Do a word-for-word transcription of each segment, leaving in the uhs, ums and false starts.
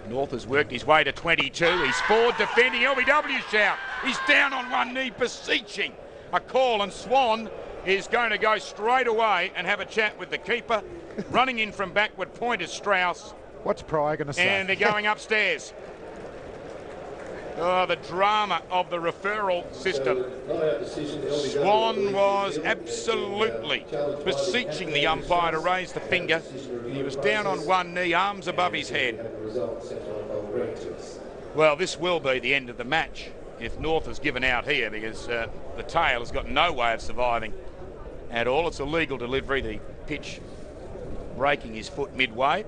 North has worked his way to twenty-two. He's forward defending. L B W shout. He's down on one knee, beseeching a call, and Swan is going to go straight away and have a chat with the keeper. Running in from backward point is Strauss. What's Pryor going to say? And they're going upstairs. Oh, the drama of the referral system. Swan was absolutely beseeching the umpire to raise the finger. He was down on one knee, arms above his head. Well, this will be the end of the match if North is given out here, because uh, the tail has got no way of surviving at all. It's a legal delivery, the pitch breaking his foot midway.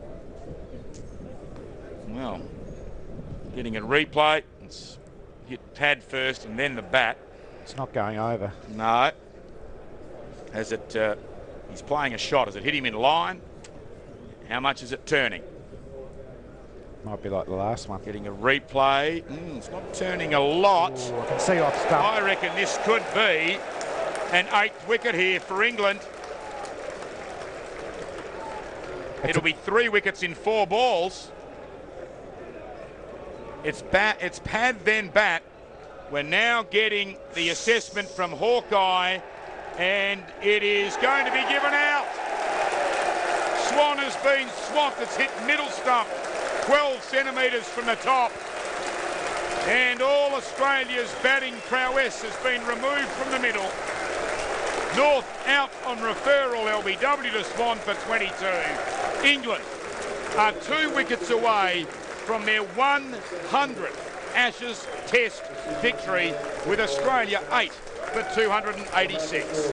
Well, getting a replay. It's hit pad first and then the bat. It's not going over. No. As it, uh, he's playing a shot. Has it hit him in line? How much is it turning? Might be like the last one. Getting a replay. Mm, it's not turning a lot. Ooh, I can see off stump. I reckon this could be an eighth wicket here for England. It's It'll be three wickets in four balls. It's bat, it's pad then bat. We're now getting the assessment from Hawkeye, and it is going to be given out. Swan has been swamped. It's hit middle stump, twelve centimetres from the top. And all Australia's batting prowess has been removed from the middle. North out on referral, L B W to Swan for twenty-two. England are two wickets away from their one hundredth Ashes Test victory, with Australia eight for two hundred eighty-six.